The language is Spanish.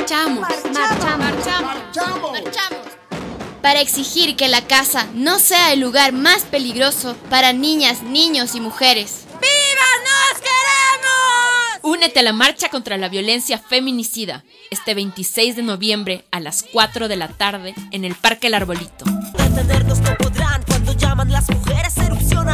Marchamos. Para exigir que la casa no sea el lugar más peligroso para niñas, niños y mujeres. ¡Viva nos queremos! Únete a la marcha contra la violencia feminicida este 26 de noviembre a las 4 de la tarde en el Parque El Arbolito. Detenernos no podrán cuando llaman las mujeres, erupción